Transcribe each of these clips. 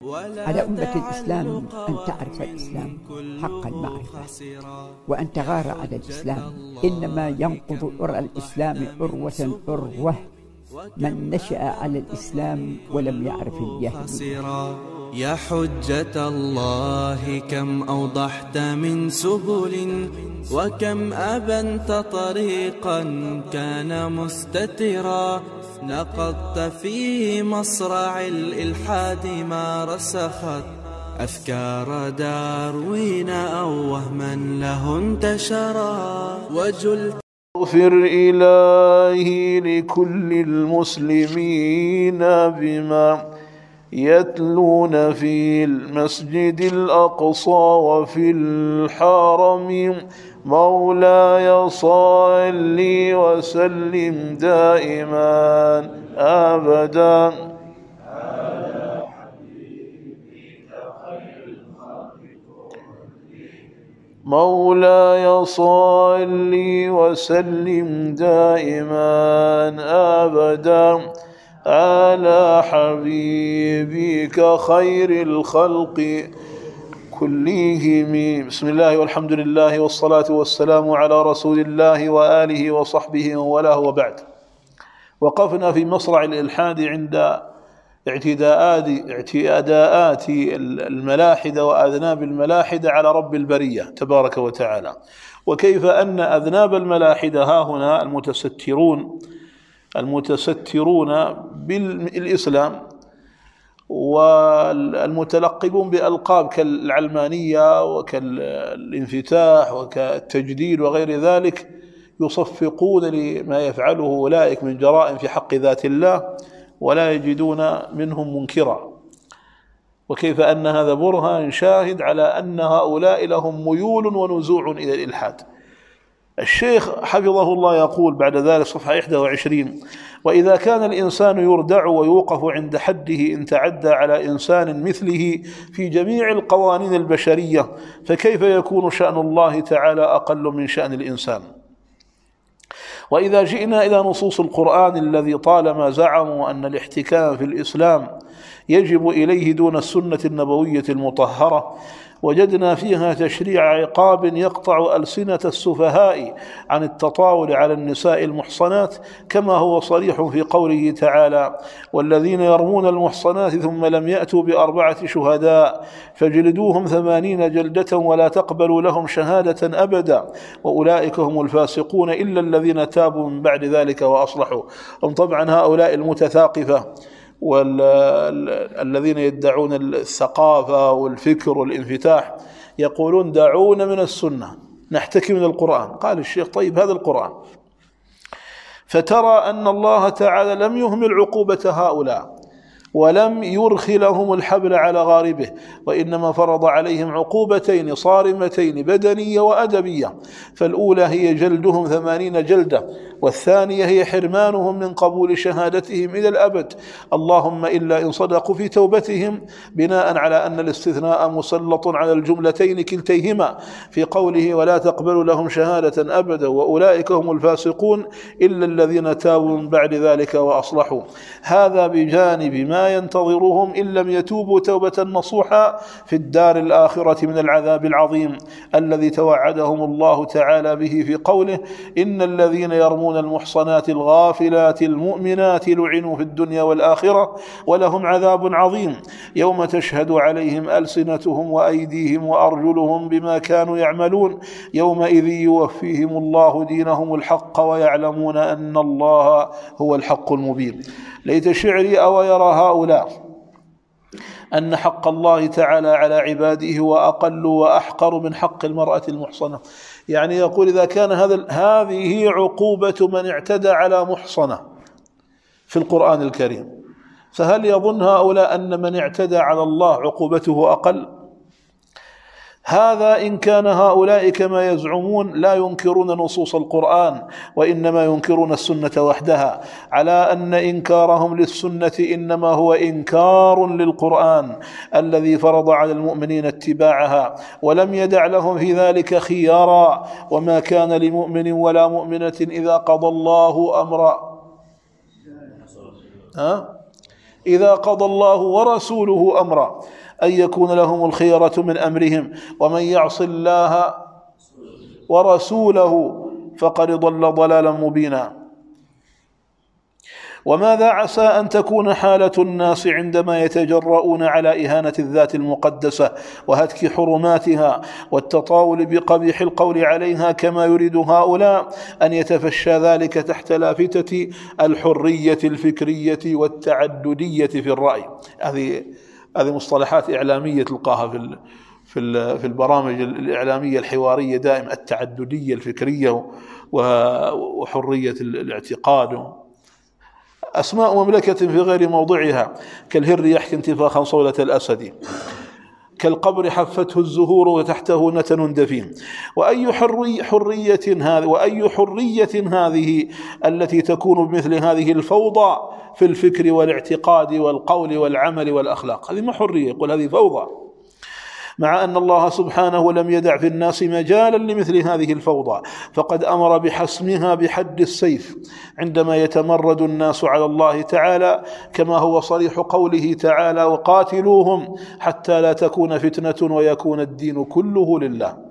على أمة الإسلام أن تعرف الإسلام حق المعرفة، وأن تغار على الإسلام. إنما ينقض عرى الإسلام عروة عروة من نشأ على الإسلام ولم يعرف الجاهلية. يا حجة الله كم أوضحت من سبل، وكم أبنت طريقا كان مستترا، نقضت في مصرع الإلحاد ما رسخت أفكار داروين أو وهما له انتشرا، وجلت اغفر إلهي لكل المسلمين بما يتلون في المسجد الأقصى وفي الحرم، مولاي صل وسلم دائما أبدا على حبيبك خير الخلق، مولاي صل وسلم دائما أبدا على حبيبك خير الخلق كلهم. بسم الله والحمد لله والصلاة والسلام على رسول الله وآله وصحبه وله، وبعد. وقفنا في مصرع الإلحاد عند اعتداءات الملاحدة وأذناب الملاحدة على رب البرية تبارك وتعالى، وكيف أن أذناب الملاحدة ها هنا المتسترون بالإسلام والمتلقبون بألقاب كالعلمانية وكالانفتاح وكالتجديد وغير ذلك، يصفقون لما يفعله أولئك من جرائم في حق ذات الله ولا يجدون منهم منكرا، وكيف أن هذا برهان شاهد على أن هؤلاء لهم ميول ونزوع إلى الإلحاد. الشيخ حفظه الله يقول بعد ذلك صفحة 21: وإذا كان الإنسان يردع ويوقف عند حده إن تعدى على إنسان مثله في جميع القوانين البشرية، فكيف يكون شأن الله تعالى أقل من شأن الإنسان؟ وإذا جئنا إلى نصوص القرآن الذي طالما زعموا أن الاحتكام في الإسلام يجب إليه دون السنة النبوية المطهرة، وجدنا فيها تشريع عقاب يقطع ألسنة السفهاء عن التطاول على النساء المحصنات، كما هو صريح في قوله تعالى: والذين يرمون المحصنات ثم لم يأتوا ب4 شهداء فجلدوهم 80 جلدة ولا تقبلوا لهم شهادة أبدا وأولئك هم الفاسقون إلا الذين تابوا من بعد ذلك وأصلحوا. طبعا هؤلاء المتثاقفة والذين يدعون الثقافة والفكر والانفتاح يقولون دعونا من السنة نحتكي من القرآن. قال الشيخ: طيب هذا القرآن، فترى أن الله تعالى لم يهمل عقوبة هؤلاء ولم يرخ لهم الحبل على غاربه، وإنما فرض عليهم عقوبتين صارمتين بدنية وأدبية، فالأولى هي جلدهم 80 جلدة، والثانية هي حرمانهم من قبول شهادتهم إلى الأبد، اللهم إلا إن صدقوا في توبتهم، بناء على أن الاستثناء مسلط على الجملتين كلتيهما في قوله: ولا تقبلوا لهم شهادة أبدا وأولئك هم الفاسقون إلا الذين تابوا من بعد ذلك وأصلحوا. هذا بجانب ما ينتظرهم إن لم يتوبوا توبة نصوحا في الدار الآخرة من العذاب العظيم الذي توعدهم الله تعالى به في قوله: إن الذين يرمون المحصنات الغافلات المؤمنات لعنوا في الدنيا والآخرة ولهم عذاب عظيم يوم تشهد عليهم ألسنتهم وأيديهم وأرجلهم بما كانوا يعملون يومئذ يوفيهم الله دينهم الحق ويعلمون أن الله هو الحق المبين. ليت شعري أو يرى هؤلاء أن حق الله تعالى على عباده هو أقل وأحقر من حق المرأة المحصنة. يعني يقول: إذا كان هذه عقوبة من اعتدى على محصنة في القرآن الكريم، فهل يظن هؤلاء أن من اعتدى على الله عقوبته أقل؟ هذا إن كان هؤلاء كما يزعمون لا ينكرون نصوص القرآن وإنما ينكرون السنة وحدها، على أن إنكارهم للسنة إنما هو إنكار للقرآن الذي فرض على المؤمنين اتباعها ولم يدع لهم في ذلك خيارا، وما كان لمؤمن ولا مؤمنة إذا قضى الله أمرا إذا قضى الله ورسوله أمرا أن يكون لهم الخيرة من أمرهم ومن يعص الله ورسوله فقد ضل ضلالا مبينا. وماذا عسى أن تكون حالة الناس عندما يتجرؤون على إهانة الذات المقدسة وهتك حرماتها والتطاول بقبيح القول عليها، كما يريد هؤلاء أن يتفشى ذلك تحت لافتة الحرية الفكرية والتعددية في الرأي. هذه مصطلحات إعلامية تلقاها في البرامج الإعلامية الحوارية دائما، التعددية الفكرية وحرية الاعتقاد، أسماء مملكة في غير موضعها، كالهر يحكي انتفاخا صولة الأسد، كالقبر حفته الزهور وتحته نتن دفين. وأي حرية هذه التي تكون بمثل هذه الفوضى في الفكر والاعتقاد والقول والعمل والأخلاق؟ هذه ما حرية، يقول هذه فوضى، مع أن الله سبحانه لم يدع في الناس مجالا لمثل هذه الفوضى، فقد أمر بحسمها بحد السيف عندما يتمرد الناس على الله تعالى، كما هو صريح قوله تعالى: وقاتلوهم حتى لا تكون فتنة ويكون الدين كله لله.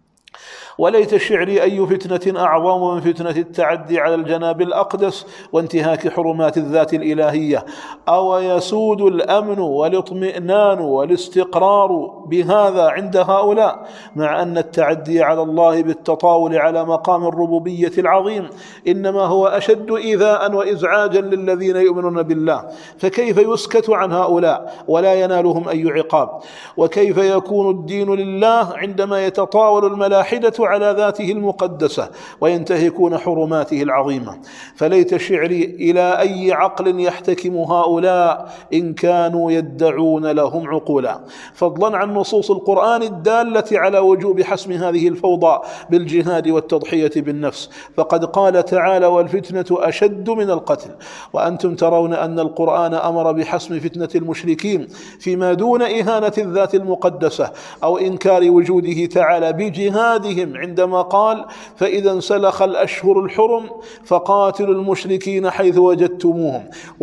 وليت شعري أي فتنة أعظم من فتنة التعدي على الجناب الأقدس وانتهاك حرمات الذات الإلهية. أو يسود الأمن والاطمئنان والاستقرار بهذا عند هؤلاء، مع أن التعدي على الله بالتطاول على مقام الربوبية العظيم إنما هو أشد إيذاء وإزعاجا للذين يؤمنون بالله، فكيف يسكت عن هؤلاء ولا ينالهم أي عقاب؟ وكيف يكون الدين لله عندما يتطاول الملاحدة على ذاته المقدسة وينتهكون حرماته العظيمة؟ فليت شعري إلى أي عقل يحتكم هؤلاء إن كانوا يدعون لهم عقولا، فضلا عن نصوص القرآن الدالة على وجوب حسم هذه الفوضى بالجهاد والتضحية بالنفس. فقد قال تعالى: والفتنة أشد من القتل. وأنتم ترون أن القرآن أمر بحسم فتنة المشركين فيما دون إهانة الذات المقدسة أو إنكار وجوده تعالى بجهادهم، عندما قال: فإذا انسلخ الأشهر الحرم فقاتلوا المشركين حيث وجدتموهم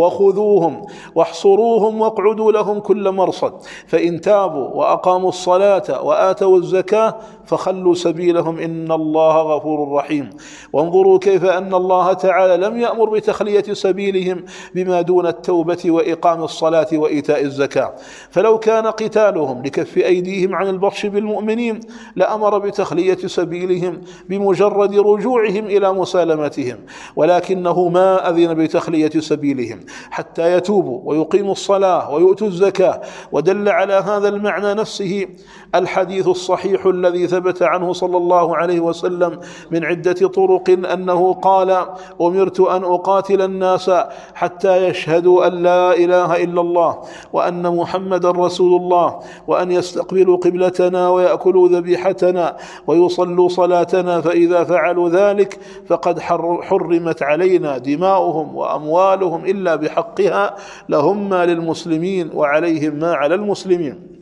وخذوهم واحصروهم واقعدوا لهم كل مرصد، فإن تابوا وأقاموا الصلاة وآتوا الزكاة فخلوا سبيلهم إن الله غفور رحيم. وانظروا كيف أن الله تعالى لم يأمر بتخلية سبيلهم بما دون التوبة وإقام الصلاة وإيتاء الزكاة، فلو كان قتالهم لكف أيديهم عن البطش بالمؤمنين لأمر بتخلية سبيلهم بمجرد رجوعهم إلى مسالمتهم، ولكنه ما أذن بتخلية سبيلهم حتى يتوبوا ويقيموا الصلاة ويؤتوا الزكاة. ودل على هذا المعنى نفسه الحديث الصحيح الذي ثبت عنه صلى الله عليه وسلم من عدة طرق أنه قال: أمرت أن أقاتل الناس حتى يشهدوا أن لا إله إلا الله وأن محمد رسول الله، وأن يستقبلوا قبلتنا ويأكلوا ذبيحتنا ويصلوا صلاتنا، فإذا فعلوا ذلك فقد حرمت علينا دماؤهم وأموالهم إلا بحقها، لهم ما للمسلمين وعليهم ما على المسلمين.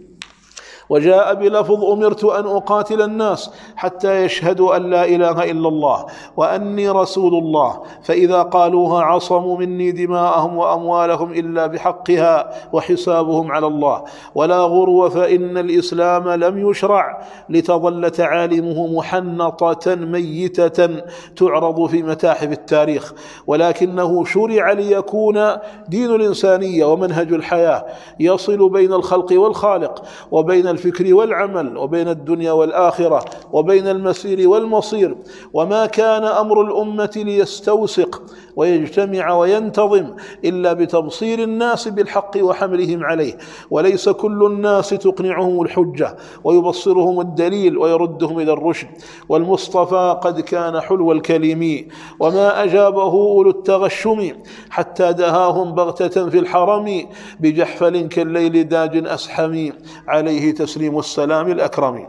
وجاء بلفظ: أمرت أن أقاتل الناس حتى يشهدوا أن لا إله إلا الله وأني رسول الله، فإذا قالوها عصموا مني دماءهم وأموالهم إلا بحقها وحسابهم على الله. ولا غرو، فإن الإسلام لم يشرع لتظل تعاليمه محنطة ميتة تعرض في متاحف التاريخ، ولكنه شرع ليكون دين الإنسانية ومنهج الحياة يصل بين الخلق والخالق، وبين الفكر والعمل، وبين الدنيا والآخرة، وبين المسير والمصير. وما كان أمر الأمة ليستوسق ويجتمع وينتظم إلا بتبصير الناس بالحق وحملهم عليه، وليس كل الناس تقنعهم الحجة ويبصرهم الدليل ويردهم إلى الرشد. والمصطفى قد كان حلو الكلم وما أجابه أولو التغشم، حتى دهاهم بغتة في الحرم بجحفل كالليل داج أسحم، عليه تسليم السلام الأكرم.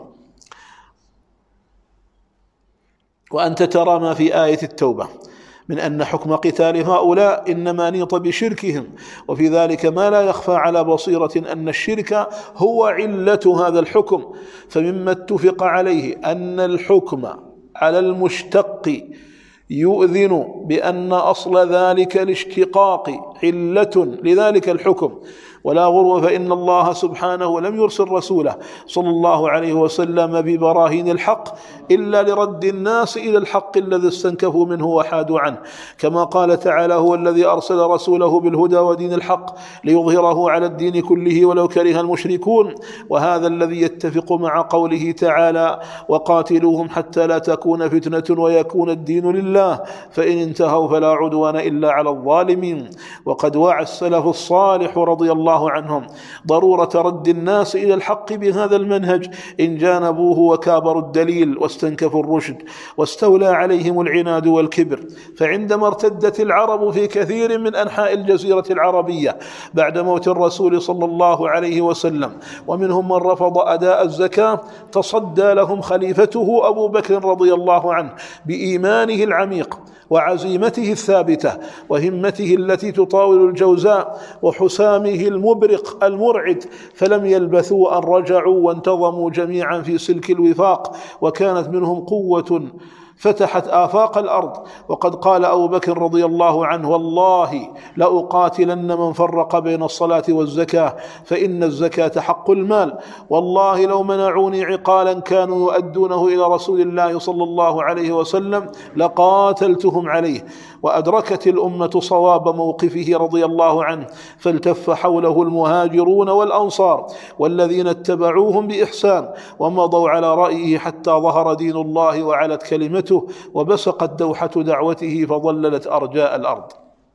وأنت ترى ما في آية التوبة من أن حكم قتال هؤلاء إنما نيط بشركهم، وفي ذلك ما لا يخفى على بصيرة أن الشرك هو علة هذا الحكم. فمما اتفق عليه أن الحكم على المشتق يؤذن بأن أصل ذلك الاشتقاق علة لذلك الحكم، ولا غرو فإن الله سبحانه لم يرسل رسوله صلى الله عليه وسلم ببراهين الحق إلا لرد الناس إلى الحق الذي استنكفوا منه وحادوا عنه، كما قال تعالى: هو الذي أرسل رسوله بالهدى ودين الحق ليظهره على الدين كله ولو كره المشركون. وهذا الذي يتفق مع قوله تعالى: وقاتلوهم حتى لا تكون فتنة ويكون الدين لله، فإن انتهوا فلا عدوان إلا على الظالمين. وقد وعى السلف الصالح رضي الله عنهم ضرورة رد الناس إلى الحق بهذا المنهج إن جانبوه وكابروا الدليل واستنكفوا الرشد واستولى عليهم العناد والكبر. فعندما ارتدت العرب في كثير من أنحاء الجزيرة العربية بعد موت الرسول صلى الله عليه وسلم، ومنهم من رفض أداء الزكاة، تصدى لهم خليفته أبو بكر رضي الله عنه بإيمانه العميق وعزيمته الثابتة وهمته التي تطاول الجوزاء وحسامه المبرق المرعد، فلم يلبثوا أن رجعوا وانتظموا جميعا في سلك الوفاق، وكانت منهم قوة فتحت آفاق الأرض. وقد قال أبو بكر رضي الله عنه: والله لأقاتلن من فرق بين الصلاة والزكاة، فإن الزكاة حق المال، والله لو منعوني عقالا كانوا يؤدونه إلى رسول الله صلى الله عليه وسلم لقاتلتهم عليه. وأدركت الأمة صواب موقفه رضي الله عنه، فالتف حوله المهاجرون والأنصار والذين اتبعوهم بإحسان ومضوا على رأيه حتى ظهر دين الله وعلت كلمته وبسقت دوحة دعوته فظللت أرجاء الأرض.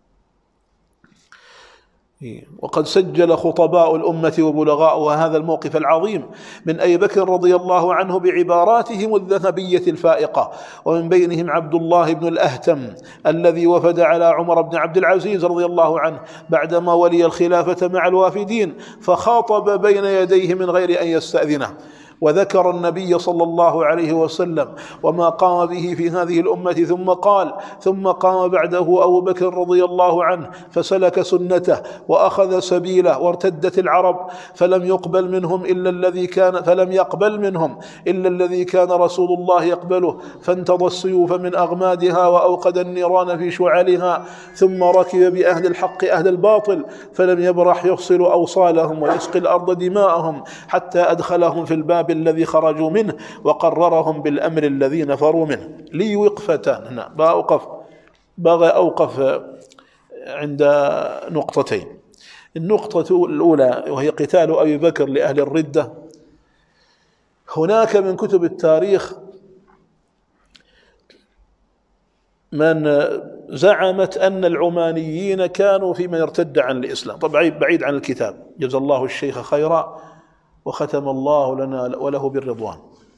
وقد سجل خطباء الأمة وبلغاؤها هذا الموقف العظيم من أبي بكر رضي الله عنه بعباراتهم الذهبية الفائقة، ومن بينهم عبد الله بن الأهتم الذي وفد على عمر بن عبد العزيز رضي الله عنه بعدما ولي الخلافة مع الوافدين، فخاطب بين يديه من غير أن يستأذنه، وذكر النبي صلى الله عليه وسلم وما قام به في هذه الأمة، ثم قام بعده أبو بكر رضي الله عنه فسلك سنته وأخذ سبيله، وارتدت العرب فلم يقبل منهم إلا الذي كان رسول الله يقبله، فانتضى السيوف من أغمادها وأوقد النيران في شعلها، ثم ركب بأهل الحق أهل الباطل، فلم يبرح يفصل أوصالهم ويسقي الأرض دماءهم حتى أدخلهم في الباب الذي خرجوا منه وقررهم بالأمر الذي نفروا منه. لي وقفتان هنا باغي أوقف عند نقطتين. النقطة الأولى وهي قتال أبي بكر لأهل الردة. هناك من كتب التاريخ من زعمت أن العمانيين كانوا في من ارتد عن الإسلام، طبعا بعيد عن الكتاب، جزا الله الشيخ خيرا وختم الله لنا وله بالرضوان.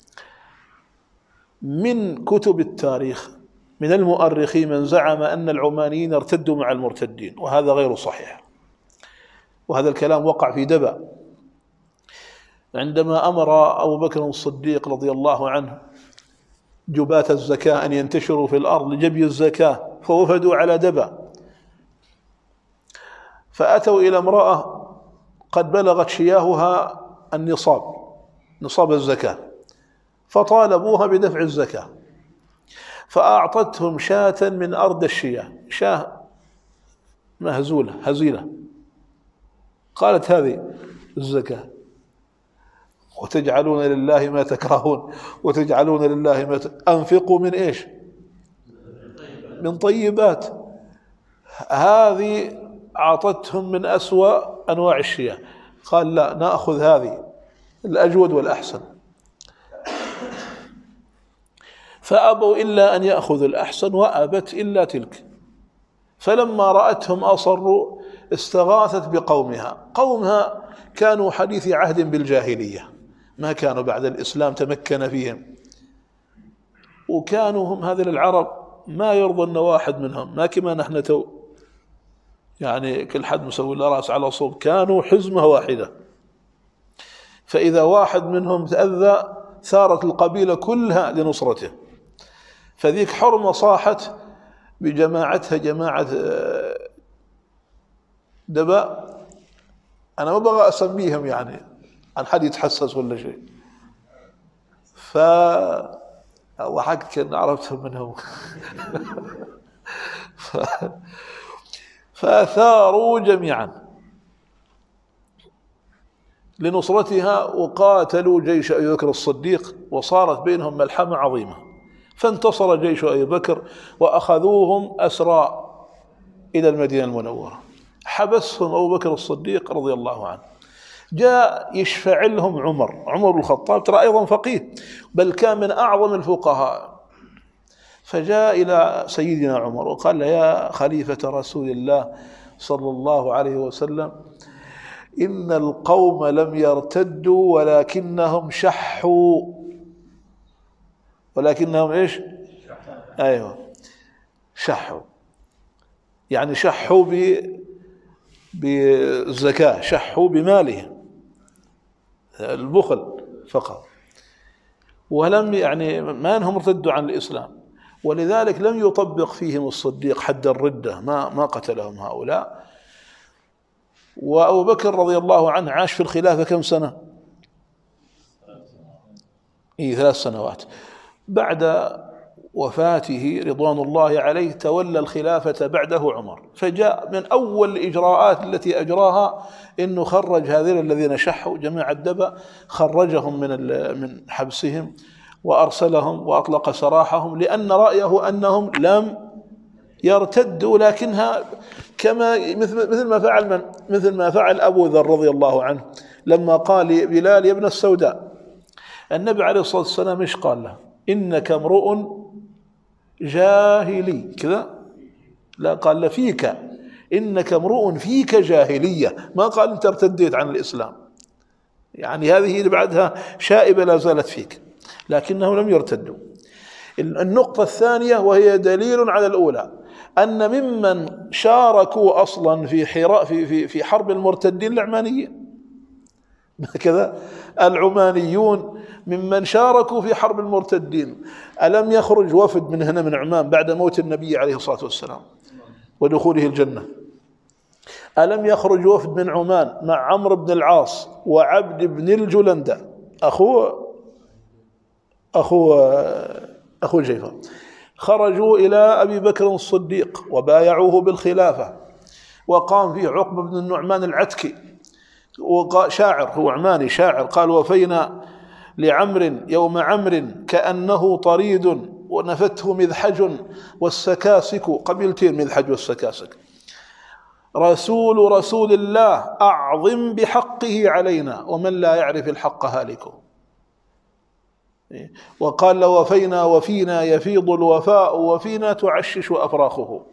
من كتب التاريخ من المؤرخين من زعم أن العمانيين ارتدوا مع المرتدين، وهذا غير صحيح، وهذا الكلام وقع في دبا عندما أمر أبو بكر الصديق رضي الله عنه جباة الزكاة أن ينتشروا في الأرض لجبي الزكاة، فوفدوا على دبا، فأتوا إلى امرأة قد بلغت شياهها نصاب الزكاة، فطالبوها بدفع الزكاة، فأعطتهم شاة من أرض الشياه، شاة مهزولة هزيلة، قالت: هذه الزكاة، وتجعلون لله ما تكرهون وتجعلون لله ما أنفقوا من إيش؟ من طيبات. هذه أعطتهم من أسوأ أنواع الشياه، قال: لا، نأخذ هذه الأجود والأحسن، فأبوا إلا أن يأخذوا الأحسن وأبت إلا تلك. فلما رأتهم أصروا استغاثت قومها كانوا حديث عهد بالجاهلية، ما كانوا بعد الإسلام تمكن فيهم، وكانوا هم هذه العرب ما يرضى أن واحد منهم، ما كما نحن يعني كل حد مسوي له رأس على صوب، كانوا حزمة واحدة، فإذا واحد منهم تأذى ثارت القبيلة كلها لنصرته. فذيك حرمة صاحت بجماعتها جماعة دباء، أنا ما بغى أسميهم يعني عن حد يتحسس ولا شيء، فضحكت كأن عرفتهم منهم فأثاروا جميعا لنصرتها وقاتلوا جيش أبي بكر الصديق، وصارت بينهم ملحمة عظيمة، فانتصر جيش أبي بكر وأخذوهم أسرى إلى المدينة المنورة. حبسهم أبو بكر الصديق رضي الله عنه، جاء يشفع لهم عمر بن الخطاب، ترى أيضا فقيه بل كان من أعظم الفقهاء، فجاء إلى سيدنا عمر وقال له: يا خليفة رسول الله صلى الله عليه وسلم، إن القوم لم يرتدوا ولكنهم شحوا. ولكنهم إيش؟ أيوة، شحوا، يعني شحوا بالزكاة، شحوا بمالهم، البخل فقط، ولم يعني ما أنهم ارتدوا عن الإسلام، ولذلك لم يطبق فيهم الصديق حد الردة، ما قتلهم هؤلاء. وأبو بكر رضي الله عنه عاش في الخلافة كم سنة؟ 3 سنوات. بعد وفاته رضوان الله عليه تولى الخلافة بعده عمر، فجاء من أول الإجراءات التي أجراها إنه خرج هذين الذين شحوا جماعة الدبا، خرجهم من حبسهم وأرسلهم وأطلق سراحهم، لأن رأيه أنهم لم يرتدوا، لكنها كما مثل ما فعل أبو ذر رضي الله عنه لما قال لبلال: يا ابن السوداء، النبي عليه الصلاة والسلام إيش قال له؟ إنك امرؤ جاهلي كذا، لا قال له فيك، إنك امرؤ فيك جاهلية، ما قال أنت ارتديت عن الإسلام، يعني هذه اللي بعدها شائبة لا زالت فيك، لكنهم لم يرتدوا. النقطة الثانية وهي دليل على الأولى، أن ممن شاركوا أصلا في حرب المرتدين العمانيين، كذا العمانيون ممن شاركوا في حرب المرتدين. ألم يخرج وفد من هنا من عمان بعد موت النبي عليه الصلاة والسلام ودخوله الجنة؟ ألم يخرج وفد من عمان مع عمرو بن العاص وعبد بن الجلندة أخو جيفر، خرجوا إلى أبي بكر الصديق وبايعوه بالخلافة، وقام فيه عقبة بن النعمان العتكي، وشاعر، هو عماني شاعر، قال: وفينا لعمر يوم عمر كأنه طريد ونفته مذحج والسكاسك، قبيلتين مذحج والسكاسك، رسول الله أعظم بحقه علينا ومن لا يعرف الحق هالكه. وقال: وفينا وفينا يفيض الوفاء وفينا تعشش أفراخه.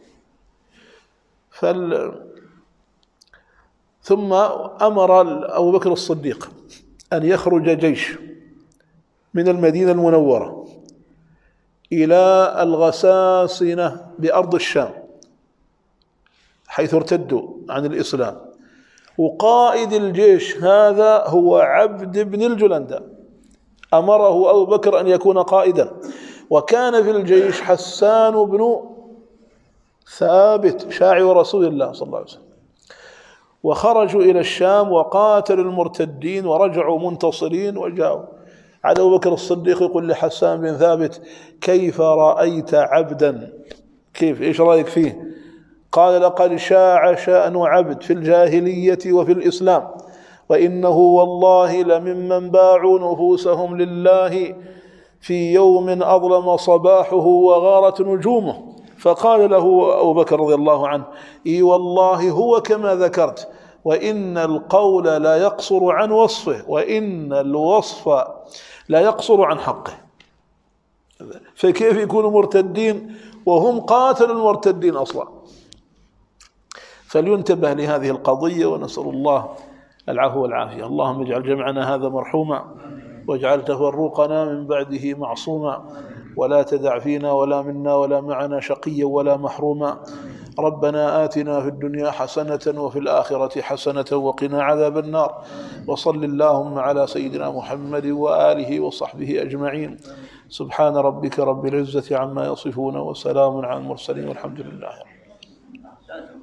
ثم أمر أبو بكر الصديق أن يخرج جيش من المدينة المنورة إلى الغساسنة بأرض الشام حيث ارتدوا عن الإسلام، وقائد الجيش هذا هو عبد بن الجلندة، أمره أبو بكر أن يكون قائدا. وكان في الجيش حسان بن ثابت شاعر رسول الله صلى الله عليه وسلم. وخرجوا إلى الشام وقاتلوا المرتدين ورجعوا منتصرين وجاءوا. على أبو بكر الصديق يقول لحسان بن ثابت: كيف رأيت عبدا؟ كيف؟ إيش رأيك فيه؟ قال: لقد شاع شأن عبد في الجاهلية وفي الإسلام، وإنه والله لممن باعوا نفوسهم لله في يوم أظلم صباحه وغارت نجومه. فقال له أبو بكر رضي الله عنه: إي والله هو كما ذكرت، وإن القول لا يقصر عن وصفه، وإن الوصف لا يقصر عن حقه. فكيف يكونوا مرتدين وهم قاتلوا المرتدين أصلا؟ فلينتبه لهذه القضية، ونسأل الله العفو والعافية. اللهم اجعل جمعنا هذا مرحوما، واجعل تفرقنا من بعده معصوما، ولا تدع فينا ولا منا ولا معنا شقيا ولا محروما. ربنا آتنا في الدنيا حسنة وفي الآخرة حسنة وقنا عذاب النار. وصل اللهم على سيدنا محمد وآله وصحبه أجمعين. سبحان ربك رب العزة عما يصفون، وسلام على المرسلين، والحمد لله.